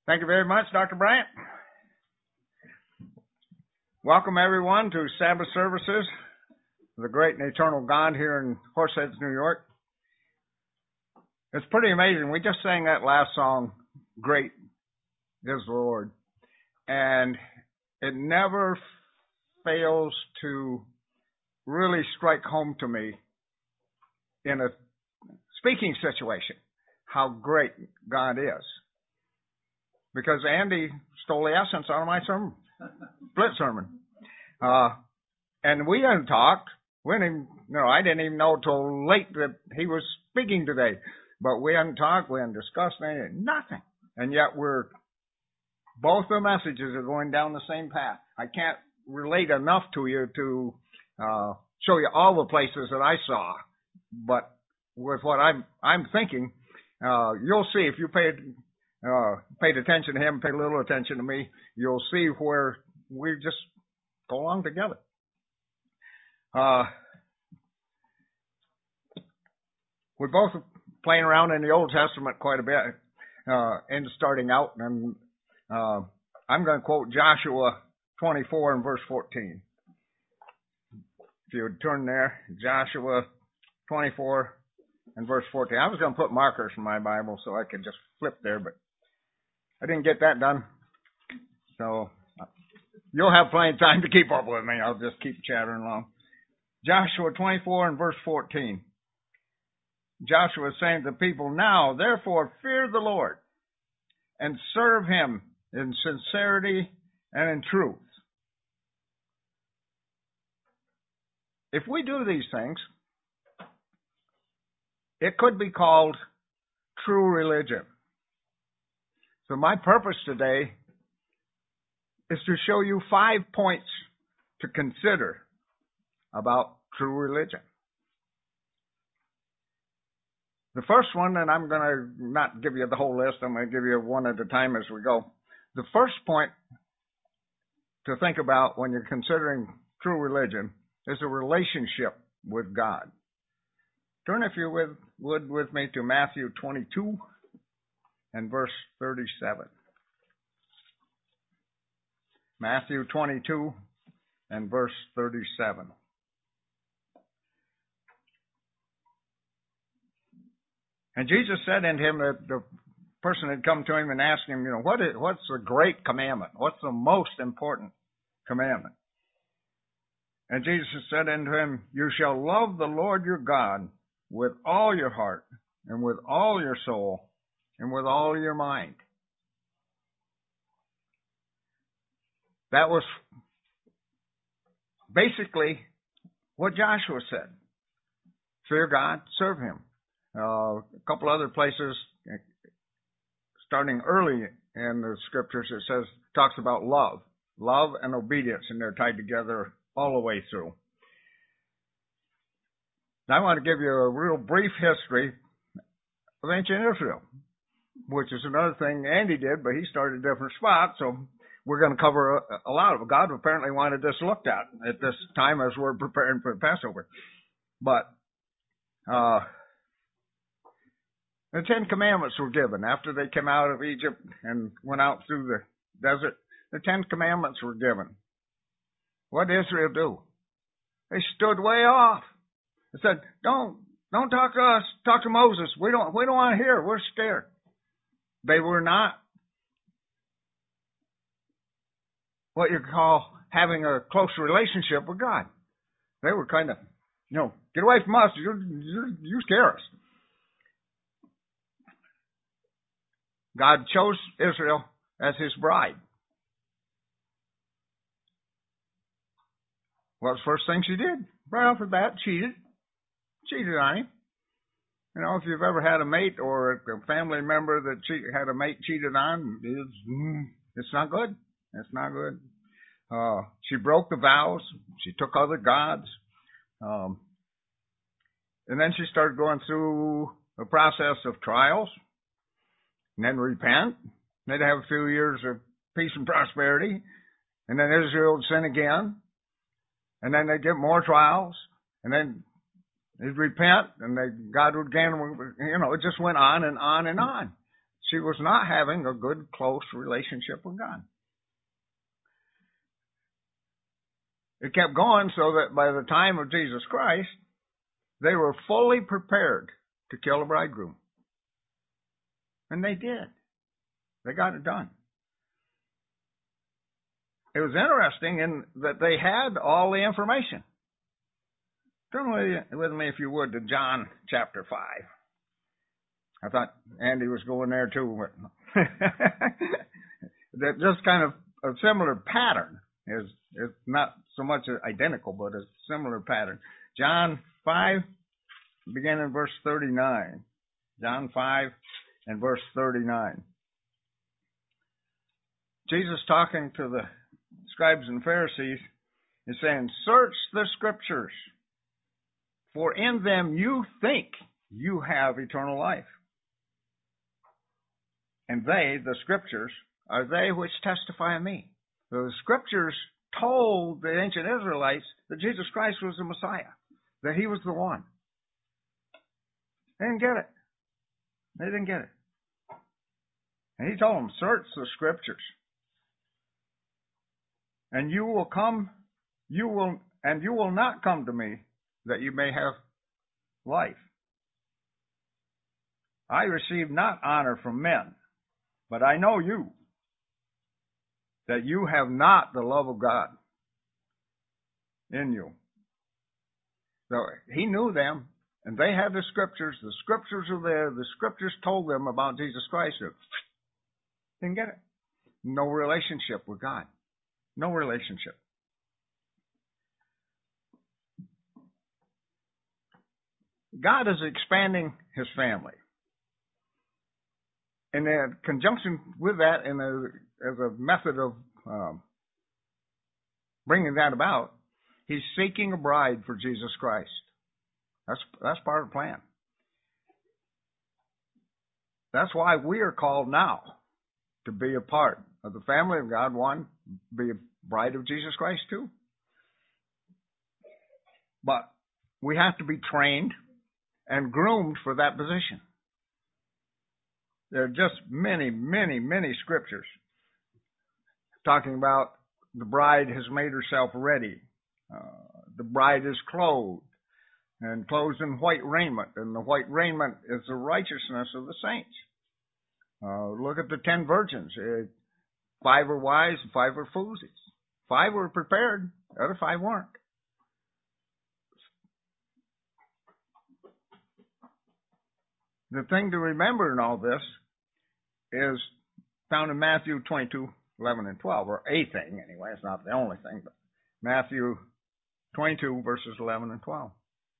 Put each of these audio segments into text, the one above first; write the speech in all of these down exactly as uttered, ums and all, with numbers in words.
Thank you very much, Doctor Bryant. Welcome, everyone, to Sabbath services of the great and eternal God here in Horseheads, New York. It's pretty amazing. We just sang that last song, Great is the Lord. And it never fails to really strike home to me in a speaking situation how great God is. Because Andy stole the essence out of my sermon, split sermon. Uh, and we hadn't talked. We didn't even, no, I didn't even know till late that he was speaking today. But we hadn't talked, we hadn't discussed anything, nothing. And yet we're, both the messages are going down the same path. I can't relate enough to you to uh, show you all the places that I saw. But with what I'm, I'm thinking, uh, you'll see if you paid Uh, paid attention to him, paid a little attention to me, you'll see where we just go along together. Uh, we're both playing around in the Old Testament quite a bit, uh, and starting out, and uh, I'm going to quote Joshua twenty-four and verse fourteen. If you would turn there, Joshua twenty-four and verse fourteen. I was going to put markers in my Bible so I could just flip there, but I didn't get that done, so you'll have plenty of time to keep up with me. I'll just keep chattering along. Joshua twenty-four and verse fourteen. Joshua is saying to the people, "Now, therefore, fear the Lord and serve him in sincerity and in truth." If we do these things, it could be called true religion. So my purpose today is to show you five points to consider about true religion. The first one, and I'm going to not give you the whole list, I'm going to give you one at a time as we go. The first point to think about when you're considering true religion is a relationship with God. Turn, if you would, would with me to Matthew twenty-two. And verse thirty-seven. Matthew twenty-two and verse thirty-seven. And Jesus said unto him, that the person had come to him and asked him, you know, what is, what's the great commandment? What's the most important commandment? And Jesus said unto him, you shall love the Lord your God with all your heart and with all your soul and with all your mind. That was basically what Joshua said. Fear God, serve him. Uh, a couple other places, starting early in the scriptures, it says, talks about love. Love and obedience, and they're tied together all the way through. Now I want to give you a real brief history of ancient Israel, which is another thing Andy did, but he started a different spot, so we're going to cover a, a lot of it. God apparently wanted this looked at at this time as we're preparing for the Passover. But uh, the Ten Commandments were given after they came out of Egypt and went out through the desert. The Ten Commandments were given. What did Israel do? They stood way off. They said, don't, don't talk to us, talk to Moses. We don't, we don't want to hear. We're scared. They were not what you call having a close relationship with God. They were kind of, you know, get away from us. You, you, you scare us. God chose Israel as his bride. What was the first thing she did? Right off the bat, cheated. Cheated on him. You know, if you've ever had a mate or a family member that cheat, had a mate cheated on, it's, it's not good. It's not good. Uh, she broke the vows. She took other gods. Um, and then she started going through a process of trials and then repent. They'd have a few years of peace and prosperity. And then Israel would sin again. And then they'd get more trials. And then they'd repent, and they, God would again, you know, it just went on and on and on. she was not having a good, close relationship with God. It kept going so that by the time of Jesus Christ, they were fully prepared to kill the bridegroom. And they did. They got it done. It was interesting in that they had all the information. Turn with me, if you would, to John chapter five. I thought Andy was going there too. But that just kind of a similar pattern. is is not so much identical, but a similar pattern. John five, beginning in verse thirty-nine. John five and verse thirty-nine. Jesus, talking to the scribes and Pharisees, is saying, "Search the scriptures, for in them you think you have eternal life. And they, the scriptures, are they which testify of me." So the scriptures told the ancient Israelites that Jesus Christ was the Messiah, that he was the one. They didn't get it. They didn't get it. And he told them, search the scriptures. And you will come, you will, and you will not come to me that you may have life. I receive not honor from men, but I know you, that you have not the love of God in you. So he knew them, and they had the scriptures. The scriptures were there. The scriptures told them about Jesus Christ. Didn't get it. No relationship with God. No relationship. God is expanding his family. And in conjunction with that, and as a method of um, bringing that about, he's seeking a bride for Jesus Christ. That's that's part of the plan. That's why we are called now to be a part of the family of God. One, be a bride of Jesus Christ, two. But we have to be trained and groomed for that position. There are just many, many, many scriptures talking about the bride has made herself ready. Uh, the bride is clothed and clothed in white raiment, and the white raiment is the righteousness of the saints. Uh, look at the ten virgins. Uh, five were wise and five were foolish. Five were prepared, the other five weren't. The thing to remember in all this is found in Matthew twenty-two, eleven, and twelve, or a thing anyway. It's not the only thing, but Matthew twenty-two, verses eleven and twelve.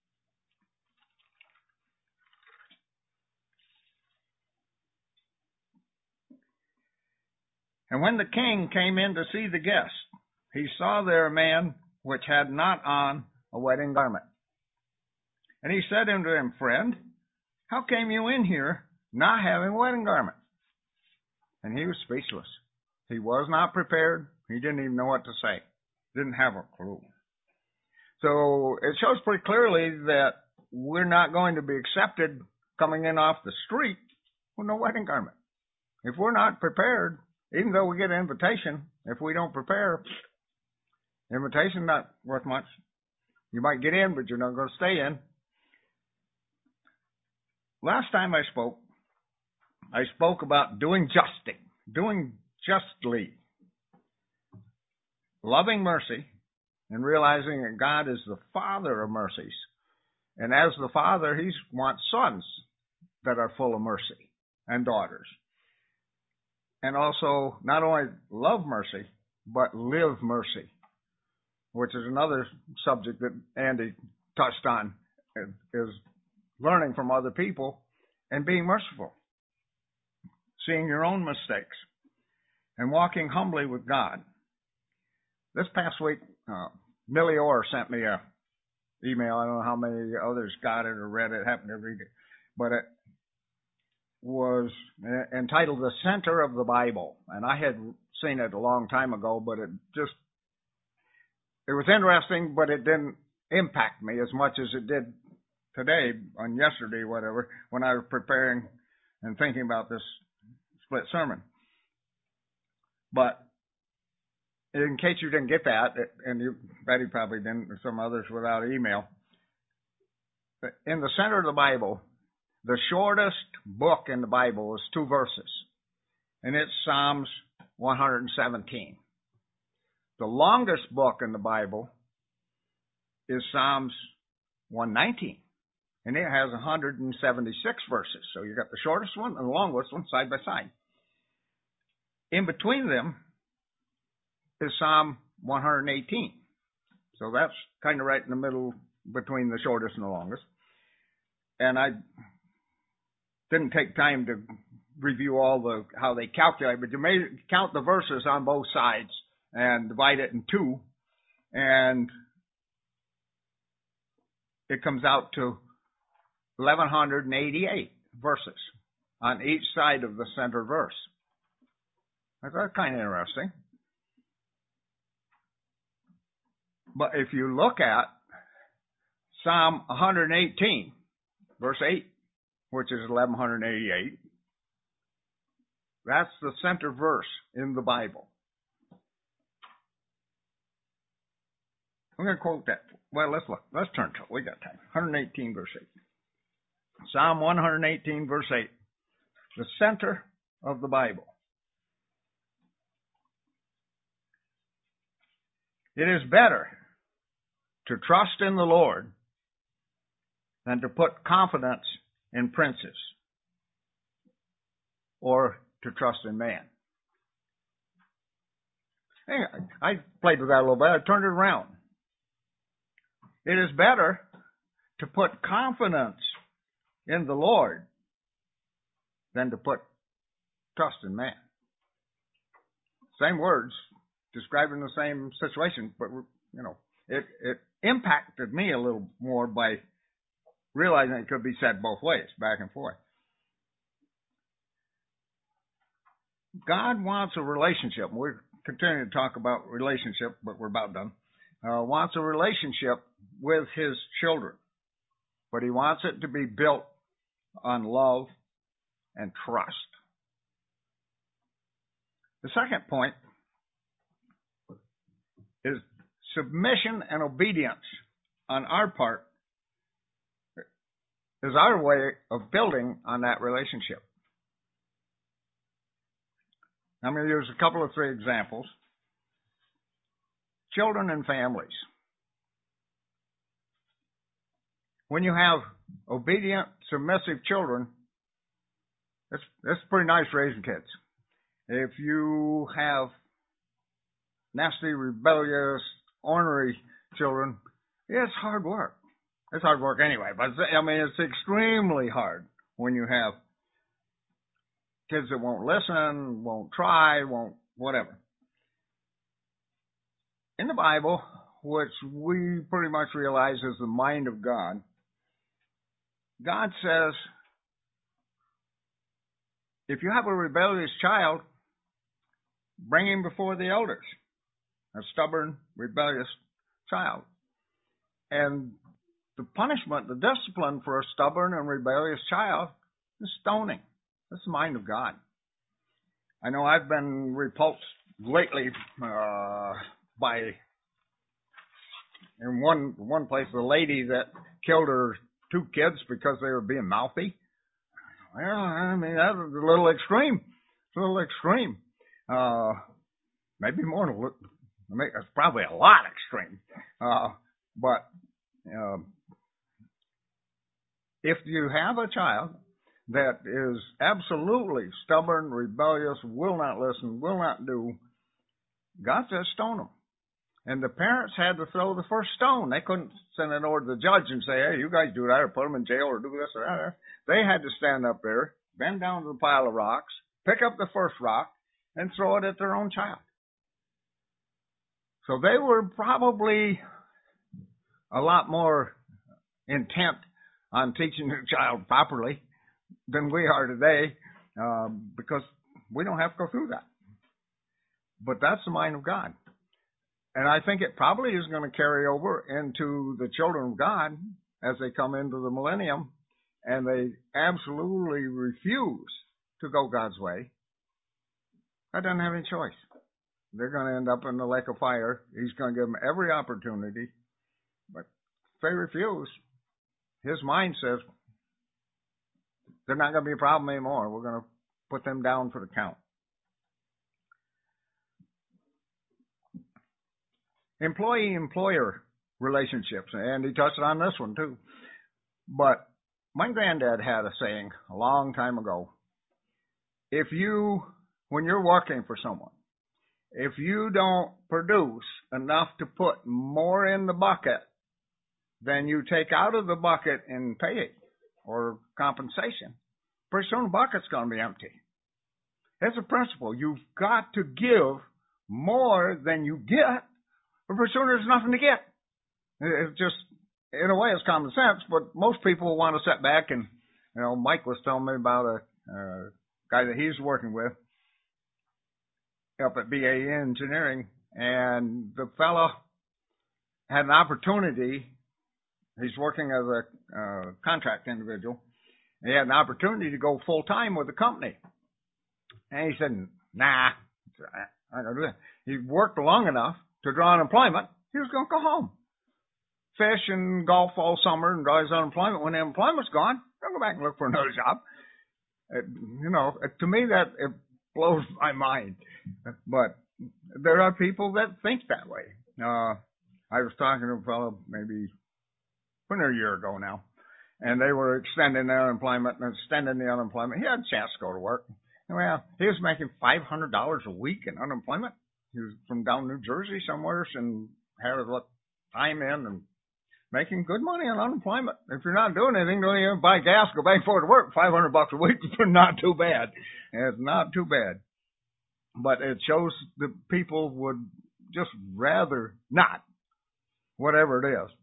And when the king came in to see the guest, he saw there a man which had not on a wedding garment. And he said unto him, Friend, how came you in here not having a wedding garment? And he was speechless. He was not prepared. He didn't even know what to say. Didn't have a clue. So it shows pretty clearly that we're not going to be accepted coming in off the street with no wedding garment. If we're not prepared, even though we get an invitation, if we don't prepare, invitation not worth much. You might get in, but you're not going to stay in. Last time I spoke, I spoke about doing justly, doing justly, loving mercy, and realizing that God is the Father of mercies. And as the Father, he wants sons that are full of mercy and daughters. And also, not only love mercy, but live mercy, which is another subject that Andy touched on, is learning from other people and being merciful, seeing your own mistakes, and walking humbly with God. This past week, uh, Millie Orr sent me a email. I don't know how many others got it or read it. Happened to read it, but it was entitled "The Center of the Bible," and I had seen it a long time ago, but it just it was interesting, but it didn't impact me as much as it did today, on yesterday, whatever, when I was preparing and thinking about this split sermon. But in case you didn't get that, and you, Betty probably didn't, or some others without email, in the center of the Bible, the shortest book in the Bible is two verses, and it's Psalms one hundred seventeen. The longest book in the Bible is Psalms one nineteen, and it has one hundred seventy-six verses. So you got the shortest one and the longest one side by side. In between them is Psalm one hundred eighteen. So that's kind of right in the middle between the shortest and the longest. And I didn't take time to review all the how they calculate, but you may count the verses on both sides and divide it in two, and it comes out to eleven eighty-eight verses on each side of the center verse. That's kind of interesting. But if you look at Psalm one hundred eighteen, verse eight, which is eleven eighty-eight, that's the center verse in the Bible. I'm going to quote that. Well, let's look. Let's turn to it. We got time. one hundred eighteen, verse eight. Psalm one hundred eighteen, verse eight. The center of the Bible. It is better to trust in the Lord than to put confidence in princes or to trust in man. I played with that a little bit. I turned it around. It is better to put confidence in the Lord than to put trust in man. Same words, describing the same situation, but, you know, it, it impacted me a little more by realizing it could be said both ways, back and forth. God wants a relationship. We're continuing to talk about relationship, but we're about done. Uh, wants a relationship with his children, but he wants it to be built on love and trust. The second point is submission and obedience on our part is our way of building on that relationship. I'm going to use a couple of three examples. Children and families. When you have obedient, submissive children, it's, it's pretty nice raising kids. If you have nasty, rebellious, ornery children, it's hard work. It's hard work anyway, but I mean, it's extremely hard when you have kids that won't listen, won't try, won't whatever. In the Bible, which we pretty much realize is the mind of God, God says, if you have a rebellious child, bring him before the elders. A stubborn, rebellious child. And the punishment, the discipline for a stubborn and rebellious child is stoning. That's the mind of God. I know I've been repulsed lately uh, by, in one one place, the lady that killed her two kids because they were being mouthy. Well, I mean, that was a little extreme. It's a little extreme. Uh, maybe more than a little. It's probably a lot extreme. Uh, but uh, if you have a child that is absolutely stubborn, rebellious, will not listen, will not do, God says stone them. And the parents had to throw the first stone. They couldn't send an order to the judge and say, hey, you guys do that or put them in jail or do this or that. They had to stand up there, bend down to the pile of rocks, pick up the first rock, and throw it at their own child. So they were probably a lot more intent on teaching their child properly than we are today, um, because we don't have to go through that. But that's the mind of God. And I think it probably is going to carry over into the children of God as they come into the millennium and they absolutely refuse to go God's way That doesn't have any choice. They're going to end up in the lake of fire. He's going to give them every opportunity. But if they refuse, his mind says, they're not going to be a problem anymore. We're going to put them down for the count. Employee-employer relationships, and he touched on this one too. But my granddad had a saying a long time ago. If you, when you're working for someone, if you don't produce enough to put more in the bucket than you take out of the bucket in pay or compensation, pretty soon the bucket's going to be empty. It's a principle. You've got to give more than you get, or pretty soon there's nothing to get. It's just, in a way, it's common sense, but most people want to sit back and, you know, Mike was telling me about a uh, guy that he's working with up at B A E Engineering, and the fellow had an opportunity. He's working as a uh, contract individual. He had an opportunity to go full time with the company, and he said, "Nah, I don't do that." He worked long enough to draw unemployment. He was going to go home, fish and golf all summer, and draw his unemployment. When the unemployment's gone, he'll go back and look for another job. It, you know, it, to me that it blows my mind. But there are people that think that way. Uh, I was talking to a fellow maybe when a year ago now, and they were extending their unemployment and extending the unemployment. He had a chance to go to work. Well, he was making five hundred dollars a week in unemployment. He was from down New Jersey somewhere and had a time in and making good money on unemployment. If you're not doing anything, don't even buy gas, go back and forth to work. five hundred bucks a week is not too bad. It's not too bad. But it shows that people would just rather not, whatever it is.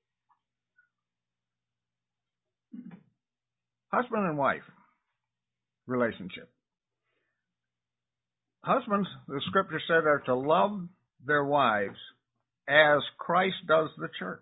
Husband and wife relationship. Husbands, the scripture said, are to love their wives as Christ does the church.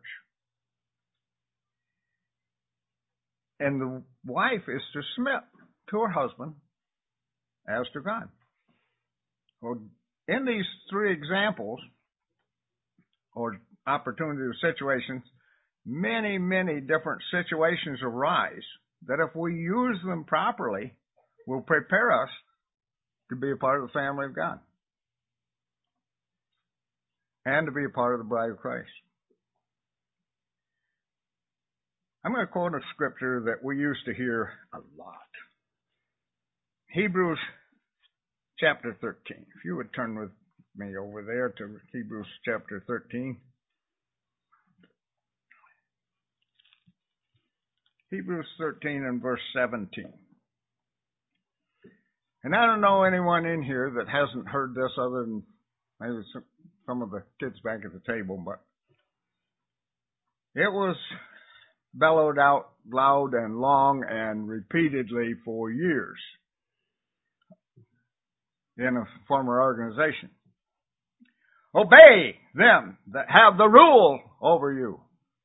And the wife is to submit to her husband as to God. Well, in these three examples, or opportunities or situations, many, many different situations arise that if we use them properly, will prepare us to be a part of the family of God and to be a part of the bride of Christ. I'm going to quote a scripture that we used to hear a lot. Hebrews chapter thirteen. If you would turn with me over there to Hebrews chapter thirteen. Hebrews thirteen and verse seventeen. And I don't know anyone in here that hasn't heard this other than maybe some of the kids back at the table, but it was bellowed out loud and long and repeatedly for years in a former organization. Obey them that have the rule over you.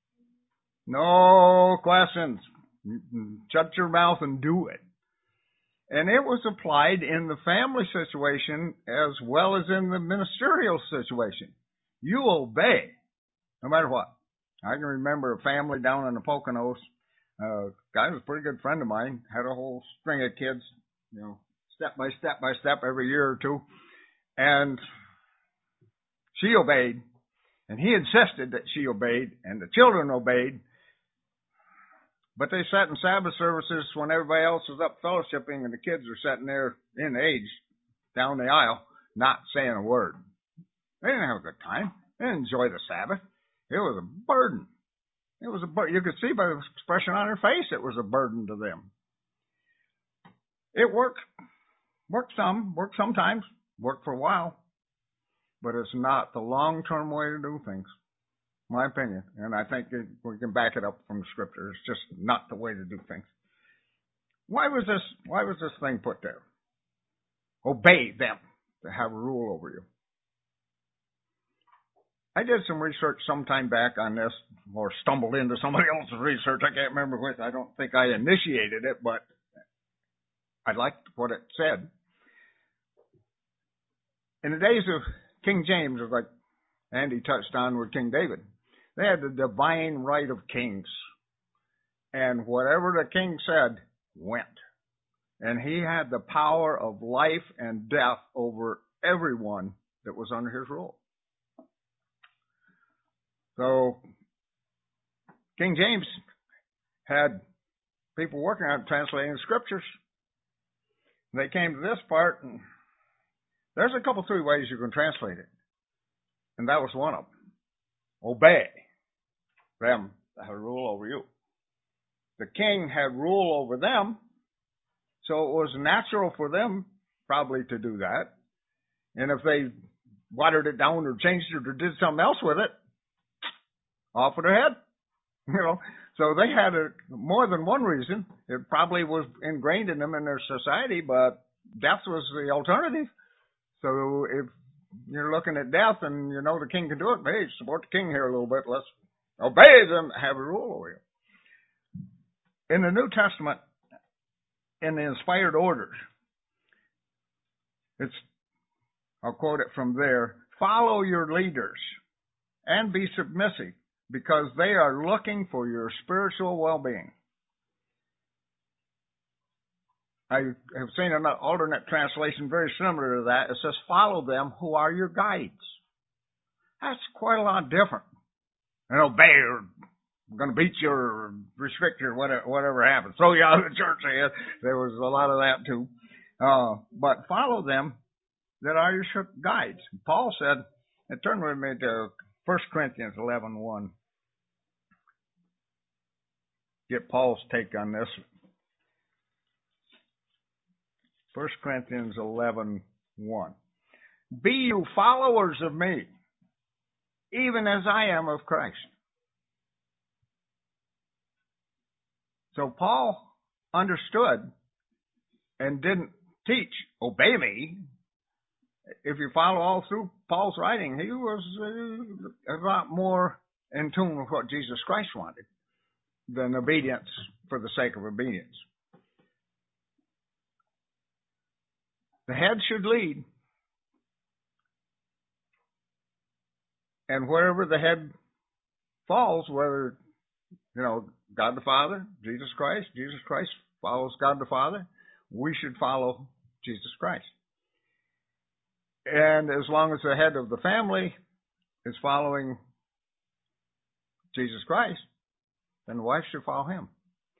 No questions. Shut your mouth and do it. And it was applied in the family situation as well as in the ministerial situation. You obey, no matter what. I can remember a family down in the Poconos. Uh, guy was a pretty good friend of mine. Had a whole string of kids, you know, step by step by step every year or two. And she obeyed, and he insisted that she obeyed, and the children obeyed. But they sat in Sabbath services when everybody else was up fellowshipping, and the kids were sitting there in age down the aisle, not saying a word. They didn't have a good time. They didn't enjoy the Sabbath. It was a burden. It was a burden. You could see by the expression on their face it was a burden to them. It worked. Worked some. Worked sometimes. Worked for a while. But it's not the long-term way to do things. My opinion, and I think it, we can back it up from Scripture. It's just not the way to do things. Why was this? Why was this thing put there? Obey them to have a rule over you. I did some research some time back on this, or stumbled into somebody else's research. I can't remember which. I don't think I initiated it, but I liked what it said. In the days of King James, like Andy touched on with King David, they had the divine right of kings. And whatever the king said went. And he had the power of life and death over everyone that was under his rule. So King James had people working on translating the scriptures. They came to this part, and there's a couple, three ways you can translate it. And that was one of them. Obey them that have rule over you. The king had rule over them, so it was natural for them probably to do that. And if they watered it down or changed it or did something else with it, off with their head. You know, so they had a, more than one reason. It probably was ingrained in them in their society, but death was the alternative. So if you're looking at death and you know the king can do it, hey, support the king here a little bit. Let's obey them, have a rule over you. In the New Testament, in the inspired orders, it's, I'll quote it from there, follow your leaders and be submissive because they are looking for your spiritual well-being. I have seen an alternate translation very similar to that. It says, follow them who are your guides. That's quite a lot different. And obey or I'm going to beat you or restrict you or whatever, whatever happens. Throw you out of the church. There was a lot of that too. Uh, but follow them that are your guides. Paul said, and turn with me to First Corinthians eleven one. Get Paul's take on this. First Corinthians eleven one. Be you followers of me, even as I am of Christ. So Paul understood and didn't teach, obey me. If you follow all through Paul's writing, he was uh, a lot more in tune with what Jesus Christ wanted than obedience for the sake of obedience. The head should lead. And wherever the head falls, whether, you know, God the Father, Jesus Christ, Jesus Christ follows God the Father, we should follow Jesus Christ. And as long as the head of the family is following Jesus Christ, then the wife should follow him.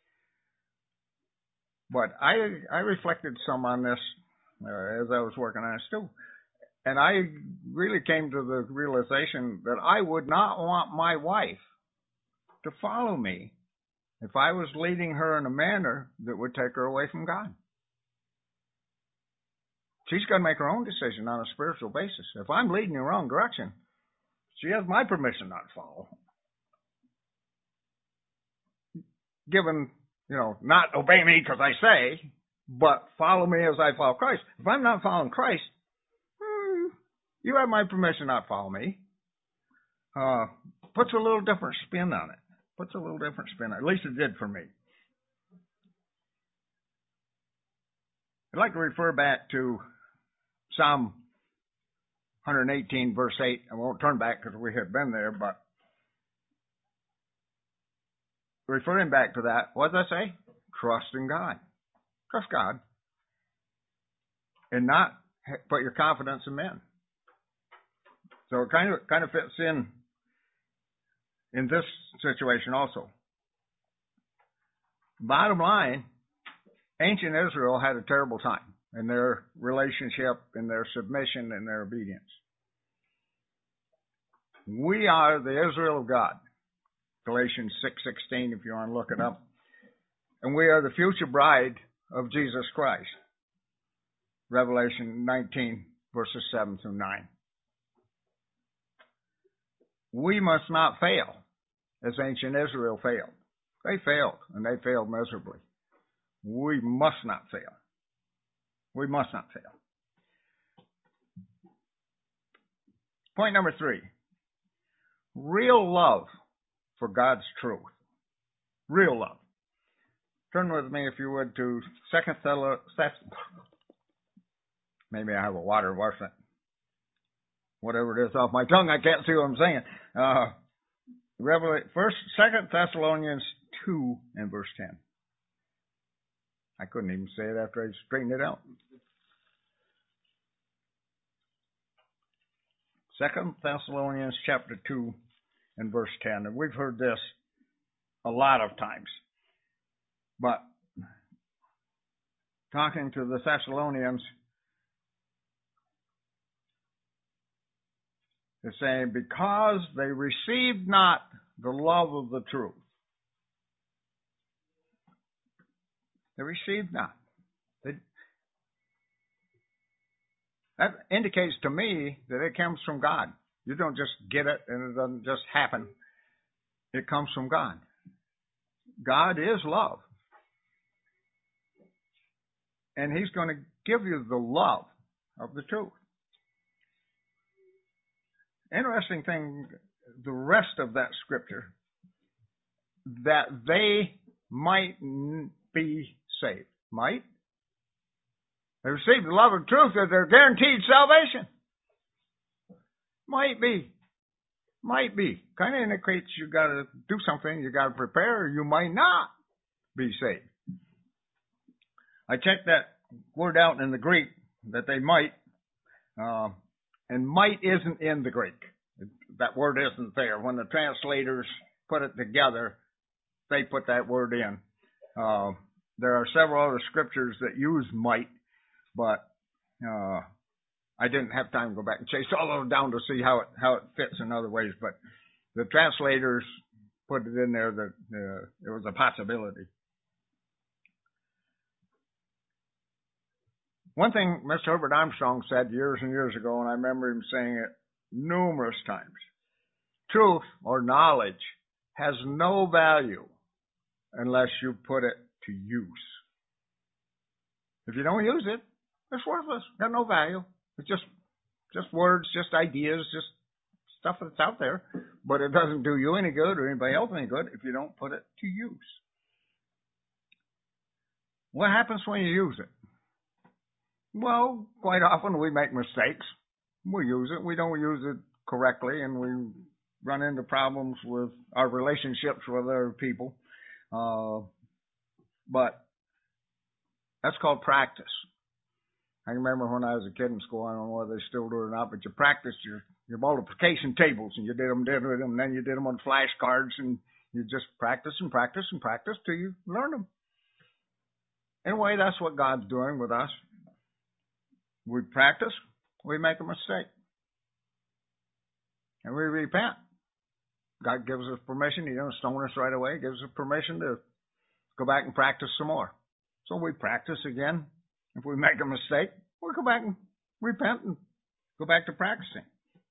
But I I reflected some on this uh, as I was working on it too. And I really came to the realization that I would not want my wife to follow me if I was leading her in a manner that would take her away from God. She's got to make her own decision on a spiritual basis. If I'm leading in the wrong direction, she has my permission not to follow. Given, you know, not obey me because I say, but follow me as I follow Christ. If I'm not following Christ, hmm, you have my permission not to follow me. Uh, puts a little different spin on it. Puts a little different spin on it. At least it did for me. I'd like to refer back to Psalm one eighteen, verse eight. I won't turn back because we had been there, but referring back to that, what does that say? Trust in God. Trust God. And not put your confidence in men. So it kind of kind of fits in in this situation also. Bottom line, ancient Israel had a terrible time in their relationship, in their submission, and their obedience. We are the Israel of God. Galatians six sixteen, if you want to look it up. And we are the future bride of Jesus Christ. Revelation nineteen, verses seven through nine. We must not fail as ancient Israel failed. They failed, and they failed miserably. We must not fail. We must not fail. Point number three. Real love for God's truth. Real love. Turn with me, if you would, to Second Thessalonians. Maybe I have a water, wasn't it? whatever it is off my tongue. I can't see what I'm saying. Uh, Revelation, first, Second Thessalonians two and verse ten. I couldn't even say it after I straightened it out. Second Thessalonians chapter two and verse ten. And we've heard this a lot of times. But talking to the Thessalonians, it's saying, because they received not the love of the truth. They received not. They, that indicates to me that it comes from God. You don't just get it and it doesn't just happen. It comes from God. God is love. And He's going to give you the love of the truth. Interesting thing, the rest of that scripture, that they might be saved. Might? They received the love of truth, that they're guaranteed salvation. Might be. Might be. Kind of indicates you got to do something, you got to prepare, or you might not be saved. I checked that word out in the Greek, that they might, uh, and might isn't in the Greek. That word isn't there. When the translators put it together, they put that word in. Uh, there are several other scriptures that use might, but uh, I didn't have time to go back and chase all of them down to see how it how it fits in other ways. But the translators put it in there that uh, it was a possibility. One thing Mister Herbert Armstrong said years and years ago, and I remember him saying it numerous times, truth or knowledge has no value unless you put it to use. If you don't use it, it's worthless. Got no value. It's just just words, just ideas, just stuff that's out there. But it doesn't do you any good or anybody else any good if you don't put it to use. What happens when you use it? Well, quite often we make mistakes. We use it. We don't use it correctly, and we run into problems with our relationships with other people. Uh, but that's called practice. I remember when I was a kid in school, I don't know whether they still do it or not, but you practiced your, your multiplication tables, and you did them, did them, and then you did them on flashcards, and you just practice and practice and practice till you learn them. In a way, that's what God's doing with us. We practice, we make a mistake, and we repent. God gives us permission. He doesn't stone us right away. He gives us permission to go back and practice some more. So we practice again. If we make a mistake, we'll go back and repent and go back to practicing.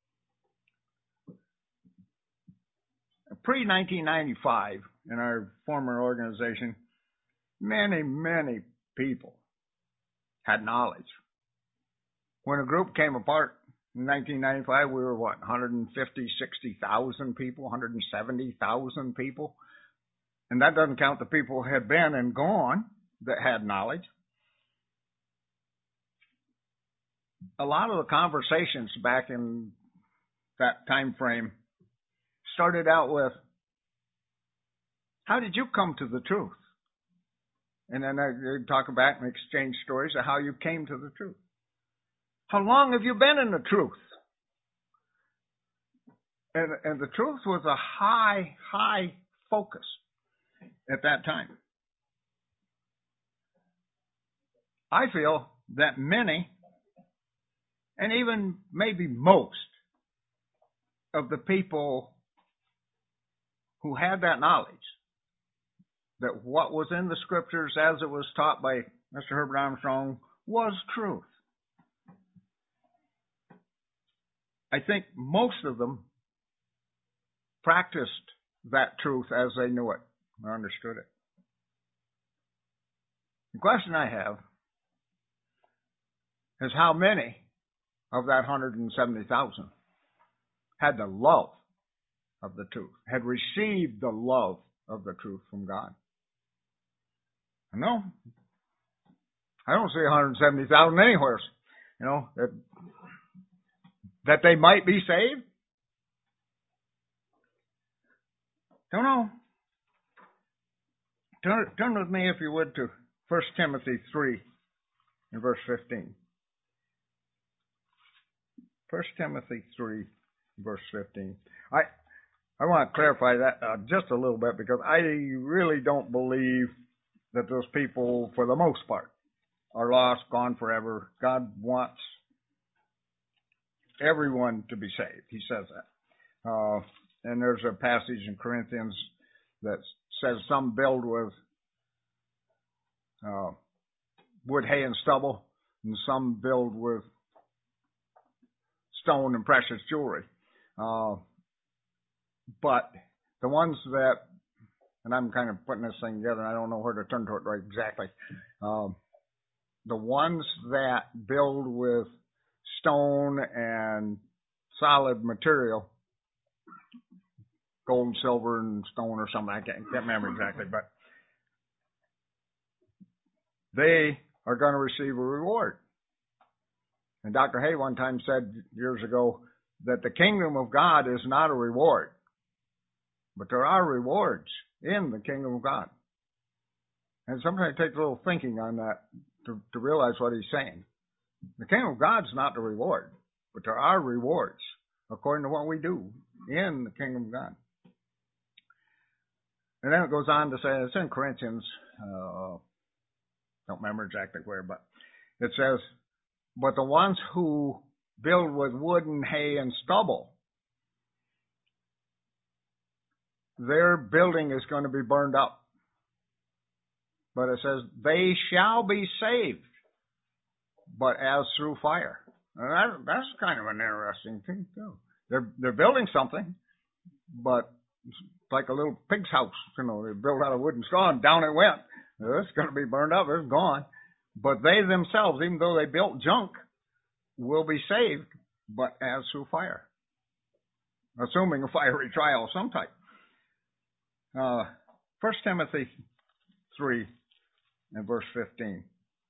pre nineteen ninety-five, in our former organization, many, many people had knowledge. When a group came apart in nineteen ninety-five, we were, what, one hundred fifty, sixty thousand people, one hundred seventy thousand people? And that doesn't count the people who had been and gone that had knowledge. A lot of the conversations back in that time frame started out with, how did you come to the truth? And then they'd talk back and exchange stories of how you came to the truth. How long have you been in the truth? And, and the truth was a high, high focus at that time. I feel that many, and even maybe most, of the people who had that knowledge, that what was in the scriptures as it was taught by Mister Herbert Armstrong was truth. I think most of them practiced that truth as they knew it or understood it. The question I have is how many of that one hundred seventy thousand had the love of the truth, had received the love of the truth from God? No, I don't see one hundred seventy thousand anywhere. You know, it, That they might be saved? Don't know. Turn, turn with me, if you would, to First Timothy three and verse fifteen. First Timothy three, verse fifteen. I I want to clarify that uh, just a little bit, because I really don't believe that those people, for the most part, are lost, gone forever. God wants everyone to be saved. He says that. Uh, and there's a passage in Corinthians that says some build with uh, wood, hay, and stubble, and some build with stone and precious jewelry. Uh, but the ones that, and I'm kind of putting this thing together, and I don't know where to turn to it right exactly. Um, the ones that build with stone and solid material, gold and silver and stone or something, I can't, can't remember exactly, but they are going to receive a reward. And Doctor Hay one time said years ago that the kingdom of God is not a reward, but there are rewards in the kingdom of God. And sometimes it takes a little thinking on that to, to realize what he's saying. The kingdom of God's not the reward, but there are rewards according to what we do in the kingdom of God. And then it goes on to say, it's in Corinthians, uh, don't remember exactly where, but it says, but the ones who build with wood and hay and stubble, their building is going to be burned up. But it says, they shall be saved, but as through fire. And that, that's kind of an interesting thing, too. They're, they're building something, but it's like a little pig's house. You know, they built out of wood and straw, and down it went. It's going to be burned up. It's gone. But they themselves, even though they built junk, will be saved, but as through fire. Assuming a fiery trial of some type. Uh, First Timothy three and verse fifteen.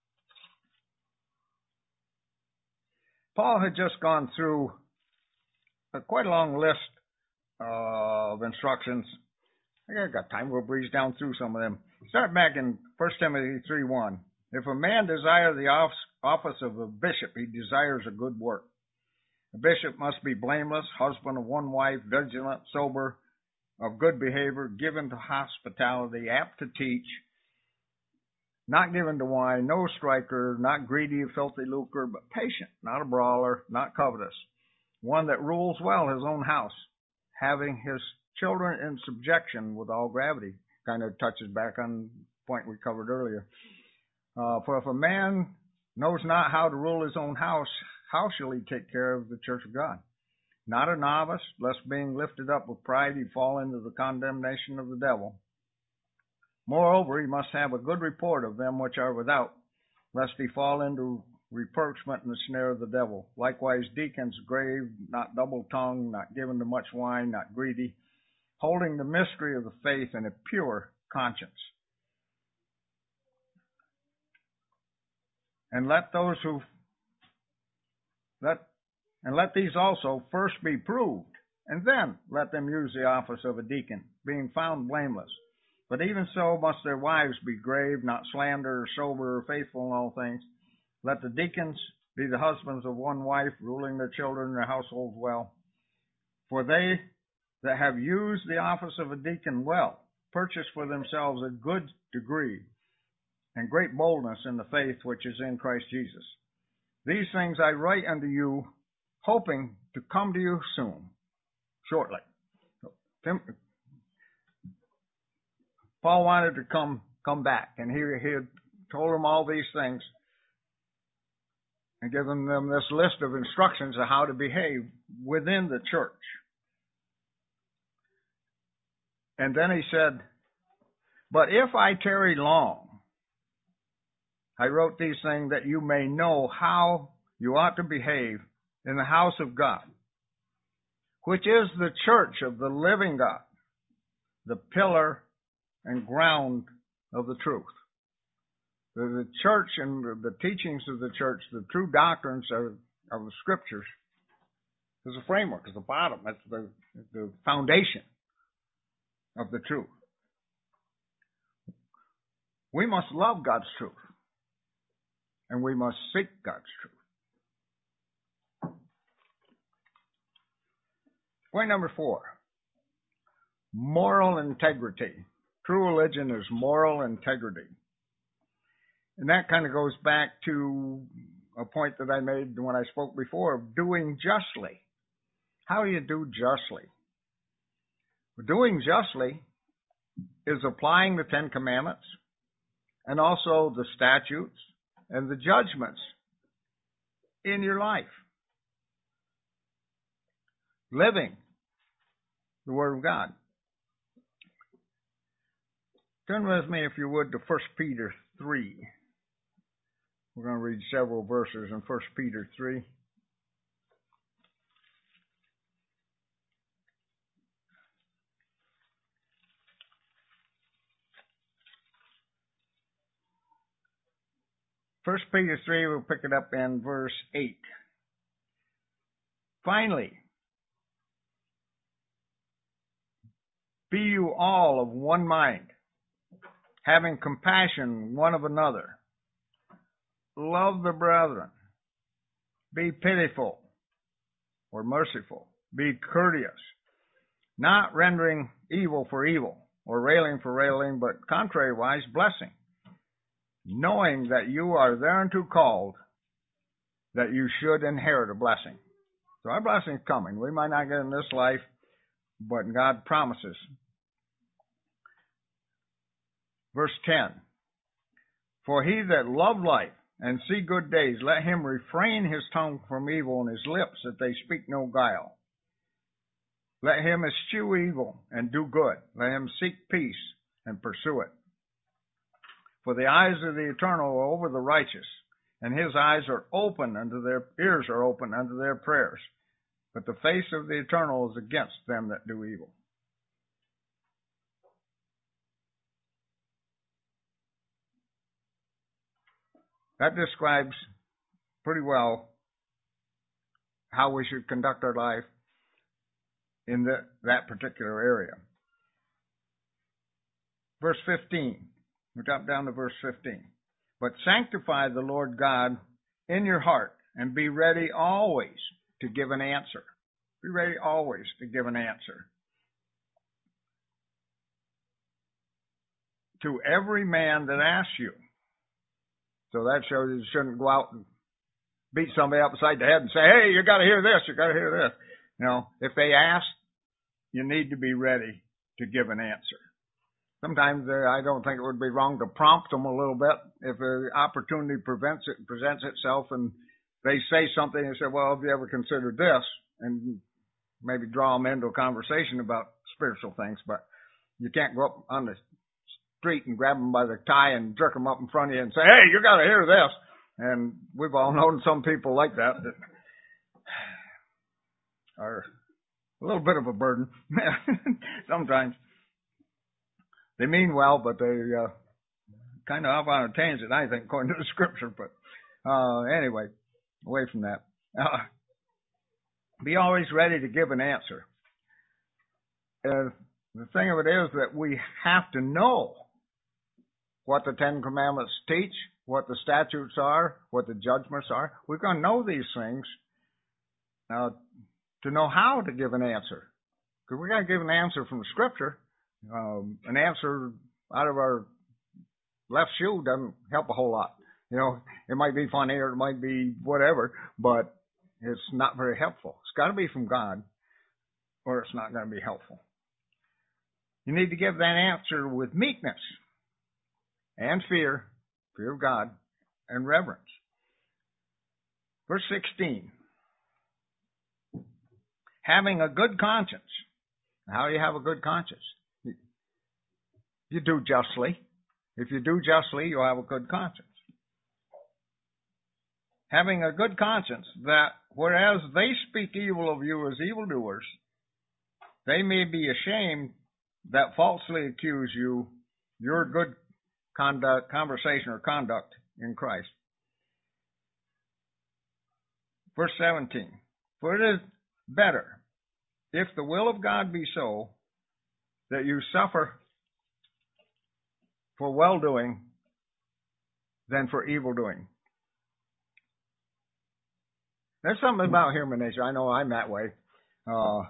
Paul had just gone through a quite a long list uh, of instructions. I think I got time. We'll breeze down through some of them. Start back in First Timothy three one. If a man desire the office of a bishop, he desires a good work. A bishop must be blameless, husband of one wife, vigilant, sober, of good behavior, given to hospitality, apt to teach, not given to wine, no striker, not greedy of filthy lucre, but patient, not a brawler, not covetous, one that rules well his own house, having his children in subjection with all gravity. Kind of touches back on the point we covered earlier. Uh, for if a man knows not how to rule his own house, how shall he take care of the church of God? Not a novice, lest being lifted up with pride he fall into the condemnation of the devil. Moreover, he must have a good report of them which are without, lest he fall into reproachment and the snare of the devil. Likewise, deacons grave, not double-tongued, not given to much wine, not greedy, holding the mystery of the faith in a pure conscience. And let those who let and let these also first be proved, and then let them use the office of a deacon, being found blameless. But even so must their wives be grave, not slanderers, sober, faithful in all things. Let the deacons be the husbands of one wife, ruling their children and their households well. For they that have used the office of a deacon well purchase for themselves a good degree and great boldness in the faith which is in Christ Jesus. These things I write unto you, hoping to come to you soon, shortly. Tim, Paul wanted to come come back, and he, he had told them all these things and given them this list of instructions of how to behave within the church. And then he said, but if I tarry long, I wrote these things that you may know how you ought to behave in the house of God, which is the church of the living God, the pillar and ground of the truth. The, the church and the teachings of the church, the true doctrines of, of the scriptures, is the framework, is the bottom. That's the, the foundation of the truth. We must love God's truth, and we must seek God's truth. Point number four, moral integrity. True religion is moral integrity. And that kind of goes back to a point that I made when I spoke before of doing justly. How do you do justly? Doing justly is applying the Ten Commandments and also the statutes and the judgments in your life. Living the Word of God. Turn with me, if you would, to First Peter three. We're going to read several verses in First Peter three. First Peter three, we'll pick it up in verse eight. Finally, be you all of one mind, having compassion one of another. Love the brethren. Be pitiful or merciful. Be courteous, not rendering evil for evil or railing for railing, but contrariwise blessing, knowing that you are thereunto called, that you should inherit a blessing. So our blessing is coming. We might not get in this life, but God promises. Verse ten, for he that loved life and see good days, let him refrain his tongue from evil and his lips that they speak no guile. Let him eschew evil and do good. Let him seek peace and pursue it. For the eyes of the Eternal are over the righteous, and his eyes are open unto their ears are open unto their prayers. But the face of the Eternal is against them that do evil. That describes pretty well how we should conduct our life in the, that particular area. Verse fifteen. We drop down to verse fifteen. But sanctify the Lord God in your heart, and be ready always to give an answer. Be ready always to give an answer. To every man that asks you. So that shows you shouldn't go out and beat somebody upside the head and say, hey, you got to hear this, you got to hear this. You know, if they ask, you need to be ready to give an answer. Sometimes uh, I don't think it would be wrong to prompt them a little bit if an opportunity prevents it, presents itself and they say something and say, well, have you ever considered this? And maybe draw them into a conversation about spiritual things. But you can't go up on the street and grab them by the tie and jerk them up in front of you and say, hey, you got to hear this. And we've all known some people like that that are a little bit of a burden sometimes. They mean well, but they uh, kind of off on a tangent, I think, according to the scripture. But uh, anyway, away from that. Uh, be always ready to give an answer. Uh, the thing of it is that we have to know what the Ten Commandments teach, what the statutes are, what the judgments are. We're going to know these things uh, to know how to give an answer. Because we're going to give an answer from the scripture. Um, an answer out of our left shoe doesn't help a whole lot. You know, it might be funny or it might be whatever, but it's not very helpful. It's got to be from God or it's not going to be helpful. You need to give that answer with meekness and fear, fear of God, and reverence. Verse sixteen, having a good conscience. How do you have a good conscience? You do justly. If you do justly, you'll have a good conscience. Having a good conscience, that whereas they speak evil of you as evildoers, they may be ashamed that falsely accuse you your good conduct, conversation or conduct in Christ. Verse seventeen, for it is better, if the will of God be so, that you suffer for well-doing than for evil-doing. There's something about human nature. I know I'm that way. Uh,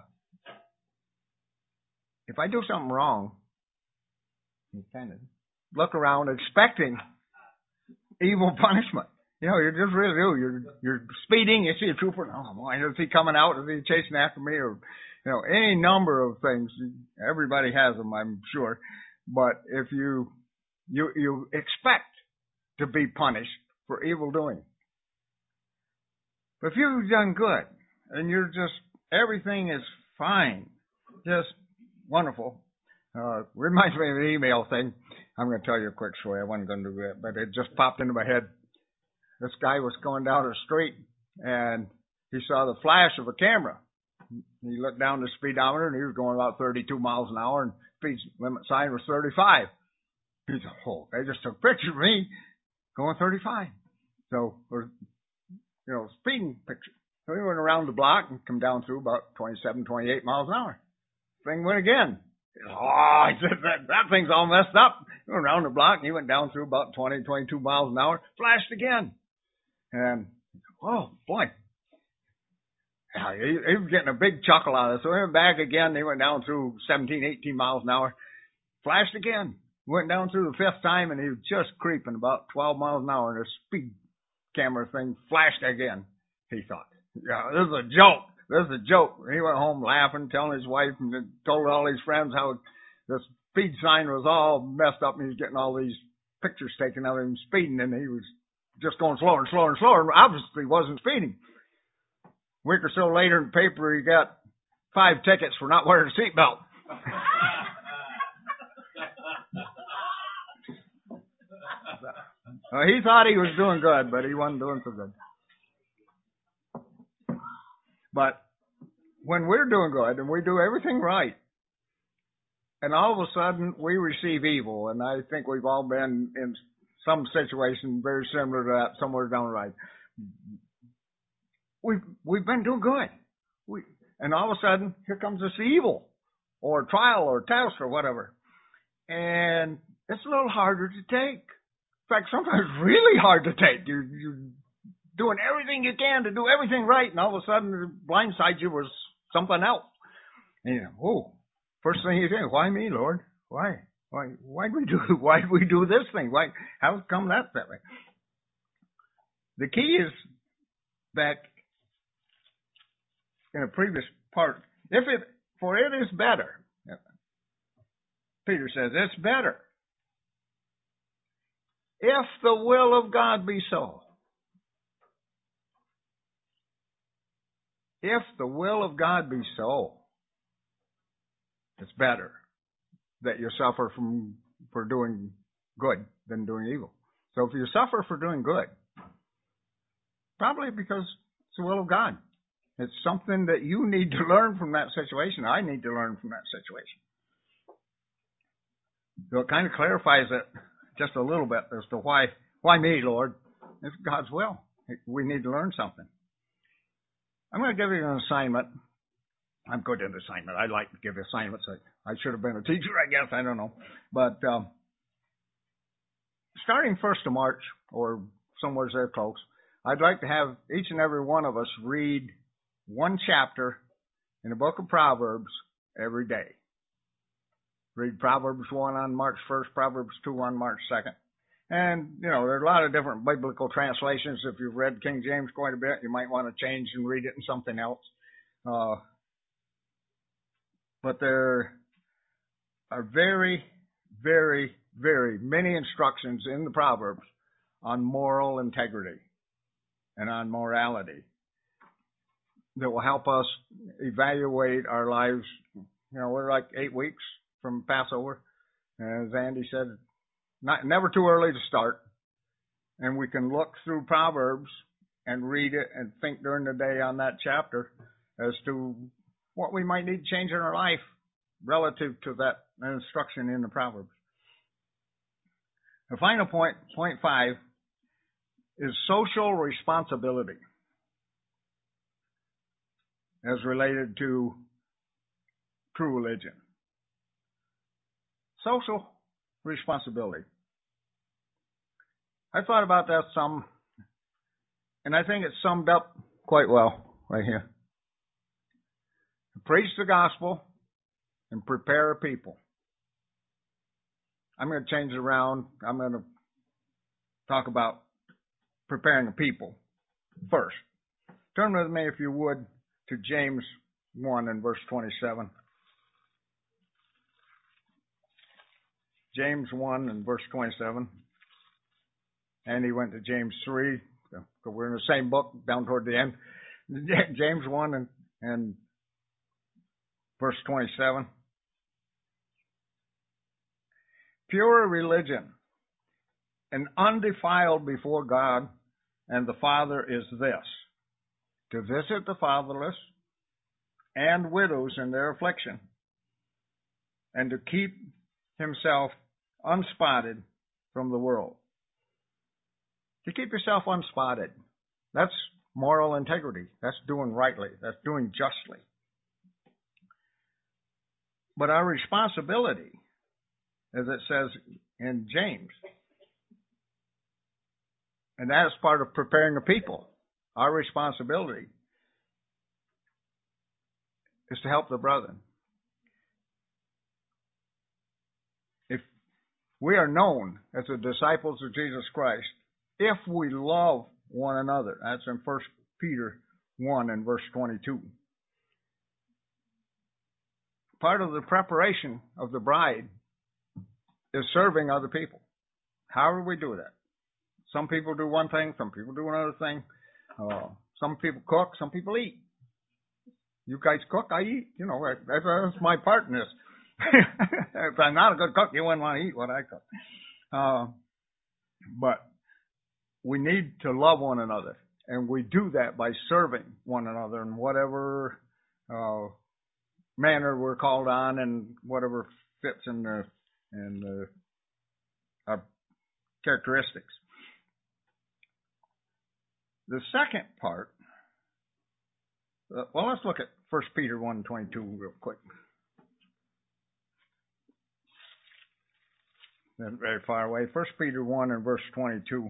if I do something wrong, you kind of look around expecting evil punishment. You know, you just really do. You're you're speeding. You see a trooper. Oh boy, is he coming out? Is he chasing after me? Or, you know, any number of things. Everybody has them, I'm sure. But if you you you expect to be punished for evil doing, but if you've done good and you're just everything is fine, just wonderful. Uh, reminds me of an email thing. I'm going to tell you a quick story. I wasn't going to do that, but it just popped into my head. This guy was going down the street, and he saw the flash of a camera. He looked down the speedometer, and he was going about thirty-two miles an hour, and speed limit sign was thirty-five. He said, oh, they just took a picture of me going thirty-five. So, or, you know, speeding picture. So he went around the block and come down through about twenty-seven, twenty-eight miles an hour. Thing went again. Oh, he said, that, that thing's all messed up. He went around the block, and he went down through about twenty, twenty-two miles an hour, flashed again. And, oh, boy. Yeah, he, he was getting a big chuckle out of it. So he went back again. He went down through seventeen, eighteen miles an hour. Flashed again. Went down through the fifth time, and he was just creeping about twelve miles an hour. And the speed camera thing flashed again, he thought. Yeah, this is a joke. This is a joke. And he went home laughing, telling his wife, and told all his friends how the speed sign was all messed up, and he was getting all these pictures taken of him speeding, and he was just going slower and slower and slower, and obviously wasn't speeding. A week or so later in the paper, he got five tickets for not wearing a seatbelt. uh, he thought he was doing good, but he wasn't doing so good. But when we're doing good and we do everything right, and all of a sudden we receive evil, and I think we've all been in some situation very similar to that somewhere down the right. We've, we've been doing good. We, and all of a sudden, here comes this evil, or trial, or test, or whatever. And it's a little harder to take. In fact, sometimes really hard to take. You're, you're doing everything you can to do everything right, and all of a sudden, it blindsides you with something else. And you know, oh, first thing you think, why me, Lord? Why? Why? Why'd we do? Why'd we do this thing? Why? How come that's that way? The key is that in a previous part, if it for it is better. Peter says it's better if the will of God be so. If the will of God be so, it's better that you suffer from for doing good than doing evil. So if you suffer for doing good, probably because it's the will of God. It's something that you need to learn from that situation. I need to learn from that situation. So it kind of clarifies it just a little bit as to why, why me, Lord? It's God's will. We need to learn something. I'm going to give you an assignment. I'm good at assignment. I like to give assignments. I, I should have been a teacher, I guess. I don't know. But um, starting first of March, or somewhere there close, I'd like to have each and every one of us read one chapter in the book of Proverbs every day. Read Proverbs one on March first, Proverbs two on March second. And, you know, there's a lot of different biblical translations. If you've read King James quite a bit, you might want to change and read it in something else. Uh, but there are very, very, very many instructions in the Proverbs on moral integrity and on morality that will help us evaluate our lives. You know, we're like eight weeks from Passover. As Andy said, not never too early to start. And we can look through Proverbs and read it and think during the day on that chapter as to what we might need to change in our life relative to that instruction in the Proverbs. The final point, point five, is social responsibility. as related to true religion. Social responsibility. I thought about that some, and I think it's summed up quite well right here. Preach the gospel and prepare a people. I'm going to change it around. I'm going to talk about preparing a people first. Turn with me, if you would, to James one and verse twenty-seven. James one and verse twenty-seven. And he went to James three. So we're in the same book down toward the end. James one and, and verse twenty-seven. Pure religion and undefiled before God and the Father is this: to visit the fatherless and widows in their affliction, and to keep himself unspotted from the world. To keep yourself unspotted. That's moral integrity. That's doing rightly. That's doing justly. But our responsibility, as it says in James, and that is part of preparing a people. Our responsibility is to help the brethren. If we are known as the disciples of Jesus Christ, if we love one another. That's in First Peter one and verse twenty-two. Part of the preparation of the bride is serving other people. How do we do that? Some people do one thing, some people do another thing. Uh, some people cook, some people eat. You guys cook, I eat. You know, that's, that's my part in this. If I'm not a good cook, you wouldn't want to eat what I cook. Uh, but we need to love one another, and we do that by serving one another in whatever uh, manner we're called on, and whatever fits in the in the, our characteristics. The second part, uh, well, let's look at First Peter one and twenty-two real quick. Not very far away. First Peter one and verse twenty-two.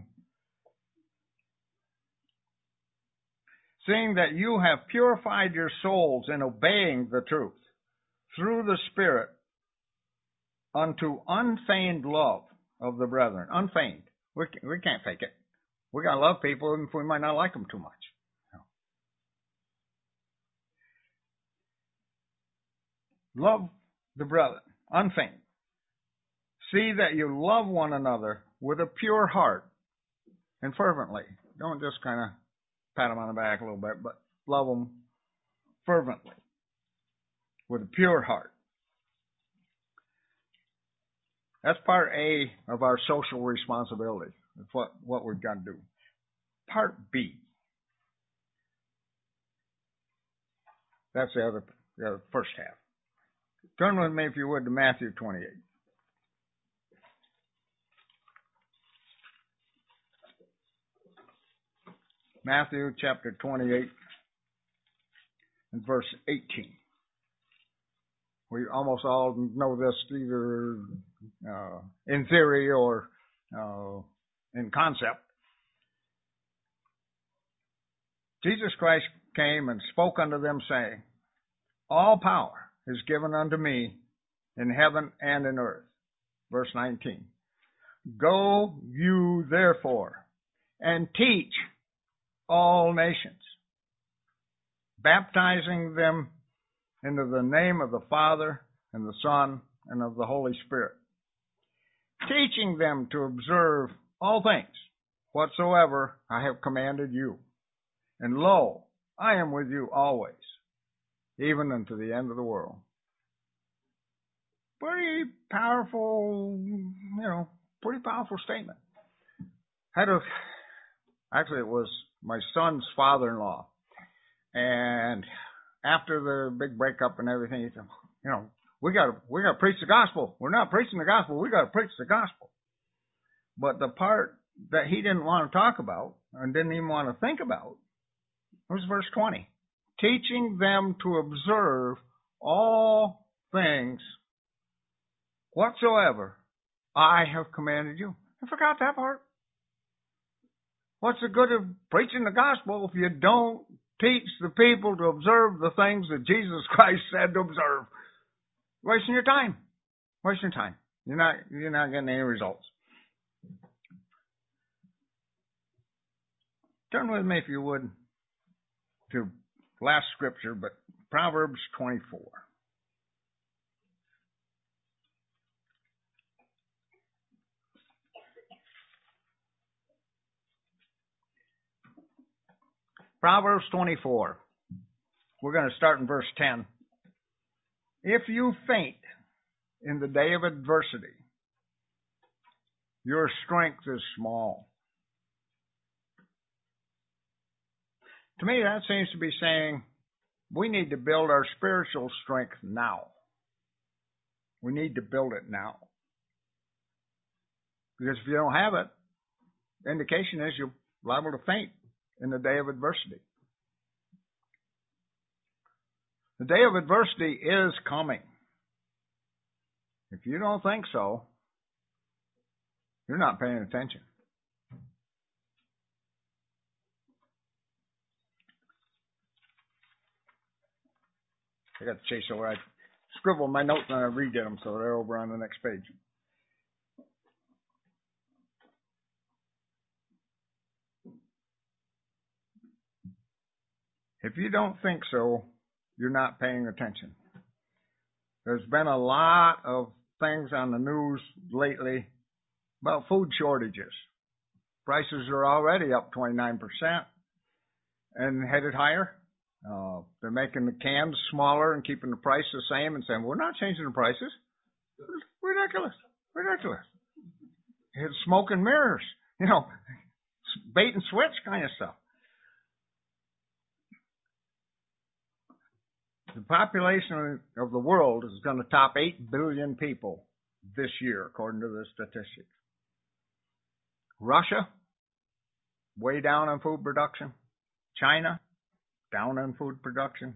Seeing that you have purified your souls in obeying the truth through the Spirit unto unfeigned love of the brethren. Unfeigned. We can't, we can't fake it. We got to love people even if we might not like them too much. Love the brethren. Unfeigned. See that you love one another with a pure heart and fervently. Don't just kind of pat them on the back a little bit, but love them fervently with a pure heart. That's part A of our social responsibility. That's what, what we've got to do. Part B. That's the other, the other first half. Turn with me, if you would, to Matthew twenty-eight. Matthew chapter twenty-eight and verse eighteen. We almost all know this either uh, in theory or uh, in concept. Jesus Christ came and spoke unto them, saying, all power is given unto me in heaven and in earth. Verse nineteen. Go you therefore and teach all nations, baptizing them into the name of the Father and the Son and of the Holy Spirit, teaching them to observe all things whatsoever I have commanded you. And lo, I am with you always, even unto the end of the world. Pretty powerful, you know, pretty powerful statement. Had a, actually, it was my son's father-in-law. And after the big breakup and everything, he said, you know, we got to we got to preach the gospel. We're not preaching the gospel. We got to preach the gospel. But the part that he didn't want to talk about and didn't even want to think about was verse twenty. teaching them to observe all things whatsoever I have commanded you. I forgot that part. What's the good of preaching the gospel if you don't teach the people to observe the things that Jesus Christ said to observe? Wasting your time. Wasting your time. You're not, you're not getting any results. Turn with me, if you would, to last scripture, but Proverbs twenty-four. Proverbs twenty-four. We're going to start in verse ten. If you faint in the day of adversity, your strength is small. To me, that seems to be saying we need to build our spiritual strength now. We need to build it now. Because if you don't have it, the indication is you're liable to faint in the day of adversity. The day of adversity is coming. If you don't think so, you're not paying attention. I got to chase over. I scribble my notes and I redid them, so they're over on the next page. If you don't think so, you're not paying attention. There's been a lot of things on the news lately about food shortages. Prices are already up twenty-nine percent and headed higher. Uh, they're making the cans smaller and keeping the price the same and saying, we're not changing the prices. It's ridiculous. Ridiculous. It's smoke and mirrors. You know, bait and switch kind of stuff. The population of the world is going to top eight billion people this year, according to the statistics. Russia, way down on food production. China, down on food production.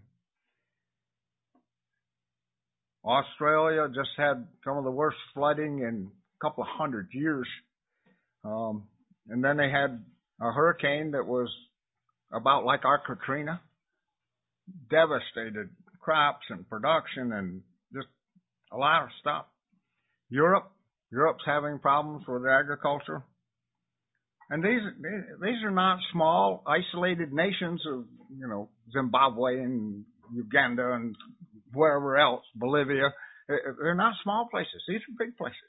Australia just had some of the worst flooding in a couple of hundred years. Um, and then they had a hurricane that was about like our Katrina. Devastated crops and production and just a lot of stuff. Europe, Europe's having problems with agriculture. And these these are not small, isolated nations of, you know, Zimbabwe and Uganda and wherever else, Bolivia. They're not small places. These are big places.